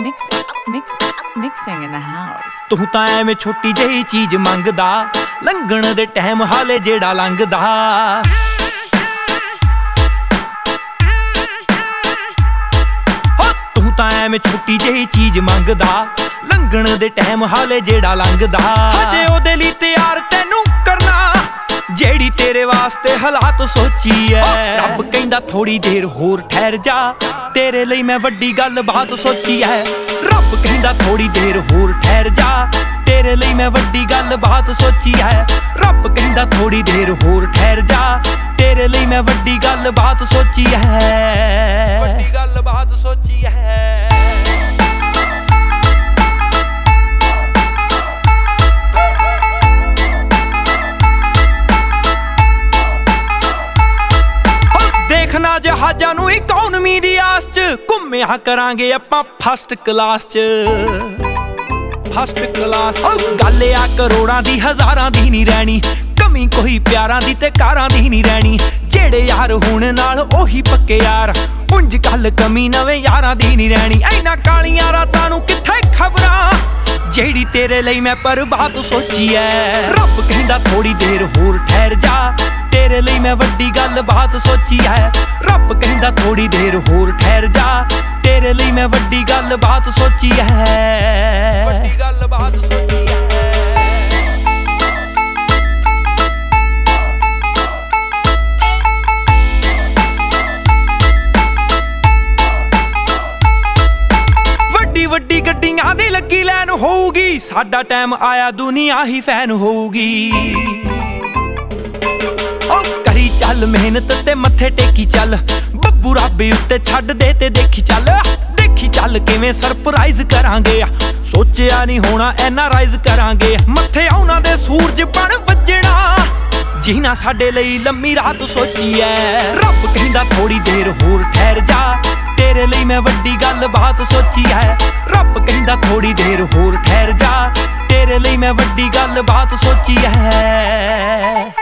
Mixing in the house. ਤੂੰ ਤਾਂ ਐਵੇਂ ਛੋਟੀ ਜਿਹੀ ਚੀਜ਼ ਮੰਗਦਾ, ਲੰਘਣ ਦੇ ਟਾਈਮ ਹਾਲੇ ਜਿਹੜਾ ਲੰਘਦਾ। ਤੂੰ ਤਾਂ ਐਵੇਂ ਛੋਟੀ ਜਿਹੀ ਚੀਜ਼ ਮੰਗਦਾ, ਲੰਘਣ ਦੇ ਟਾਈਮ ਹਾਲੇ ਜਿਹੜਾ ਲੰਘਦਾ। ਹਜੇ ਉਹਦੇ ਲਈ ਤਿਆਰ ਤੈਨੂੰ ਕਰਨਾ, ਜਿਹੜੀ ਤੇਰੇ ਵਾਸਤੇ ਹਾਲਾਤ ਸੋਚੀ ਐ। ਰੱਬ ਕਹਿੰਦਾ ਥੋੜੀ ਦੇਰ ਹੋਰ ਠਹਿਰ ਜਾ, ਤੇਰੇ ਲਈ ਮੈਂ ਵੱਡੀ ਗੱਲ ਬਾਤ ਸੋਚੀ ਐ। ਰੱਬ ਕਹਿੰਦਾ ਥੋੜੀ ਦੇਰ ਹੋਰ ਠਹਿਰ ਜਾ, ਤੇਰੇ ਲਈ ਮੈਂ ਵੱਡੀ ਗੱਲ ਬਾਤ ਸੋਚੀ ਐ। ਰੱਬ ਕਹਿੰਦਾ ਥੋੜੀ ਦੇਰ ਹੋਰ ਠਹਿਰ ਜਾ, ਤੇਰੇ ਲਈ ਮੈਂ ਵੱਡੀ ਗੱਲ ਬਾਤ ਸੋਚੀ ਐ। ਵੱਡੀ ਗੱਲ ਬਾਤ ਸੋਚੀ ਐ। ਦੇਖਣਾ ਜਹਾਜ਼ਾਂ ਨੂੰ ਇਕੋਨਮੀ ਦੀ ਆਸ ਚ, ਘੁੰਮਿਆ ਕਰਾਂਗੇ ਆਪਾਂ ਫਸਟ ਕਲਾਸ ਚ। ਫਸਟ ਕਲਾਸ ਗੱਲ ਆ ਕਰੋੜਾਂ ਦੀ ਹਜ਼ਾਰਾਂ ਦੀ ਨਹੀਂ ਰਹਿਣੀ, ਕਮੀ ਕੋਈ ਪਿਆਰਾਂ ਦੀ ਤੇ ਕਾਰਾਂ ਦੀ ਨਹੀਂ ਰਹਿਣੀ। ਜਿਹੜੇ ਯਾਰ ਹੁਣ ਨਾਲ ਉਹੀ ਪੱਕੇ ਯਾਰ, ਉਂਝ ਗੱਲ ਕਮੀ ਨਵੇਂ ਯਾਰਾਂ ਦੀ ਨਹੀਂ ਰਹਿਣੀ। ਐਨਾ ਕਾਲੀਆਂ ਰਾਤਾਂ ਨੂੰ ਕਿੱਥੇ ਖਬਰਾਂ, ਜਿਹੜੀ ਤੇਰੇ ਲਈ ਮੈਂ ਬਰਬਾਦ ਸੋਚੀ ਐ। ਰੱਬ ਕਹਿੰਦਾ ਥੋੜੀ ਦੇਰ ਹੋਰ ਠਹਿਰ ਜਾ, ਤੇਰੇ ਲਈ ਮੈਂ ਵੱਡੀ ਗੱਲ ਬਾਤ ਸੋਚੀ ਐ। ਰੱਬ ਕਹਿੰਦਾ ਥੋੜੀ ਦੇਰ ਹੋਰ ਠਹਿਰ ਜਾ, ਤੇਰੇ ਲਈ ਮੈਂ ਵੱਡੀ ਗੱਲ ਬਾਤ ਸੋਚੀ ਐ। ਵੱਡੀ ਗੱਲ ਬਾਤ ਸੋਚੀ ਐ। ਵੱਡੀ ਵੱਡੀ ਗੱਡੀਆਂ ਦੀ ਲੱਗੀ ਲੈਣ ਹੋਊਗੀ, ਸਾਡਾ ਟਾਈਮ ਆਇਆ ਦੁਨੀਆ ਹੀ ਫੈਨ ਹੋਊਗੀ। ਕਰੀ ਚੱਲ ਮਿਹਨਤ ਤੇ ਮੱਥੇ ਟੇਕੀ ਚੱਲ, ਬੱਬੂ ਰੱਬੀ ਉੱਤੇ ਛੱਡ ਦੇ ਤੇ ਦੇਖੀ ਚੱਲ। ਦੇਖੀ ਚੱਲ ਕਿਵੇਂ ਸਰਪ੍ਰਾਈਜ਼ ਕਰਾਂਗੇ, ਸੋਚਿਆ ਨਹੀਂ ਹੋਣਾ ਐਨਾ ਰਾਈਜ਼ ਕਰਾਂਗੇ। ਮੱਥੇ ਉਹਨਾਂ ਦੇ ਸੂਰਜ ਬਣ ਵੱਜਣਾ, ਜਿਨ੍ਹਾਂ ਸਾਡੇ ਲਈ ਲੰਮੀ ਰਾਤ ਸੋਚੀ ਐ। ਰੱਬ ਕਹਿੰਦਾ ਥੋੜੀ ਦੇਰ ਹੋਰ ਠਹਿਰ ਜਾ, ਤੇਰੇ ਲਈ ਮੈਂ ਵੱਡੀ ਗੱਲ ਬਾਤ ਸੋਚੀ ਐ। ਰੱਬ ਕਹਿੰਦਾ ਥੋੜੀ ਦੇਰ ਹੋਰ ਠਹਿਰ ਜਾ, ਤੇਰੇ ਲਈ ਮੈਂ ਵੱਡੀ ਗੱਲ ਬਾਤ ਸੋਚੀ ਐ।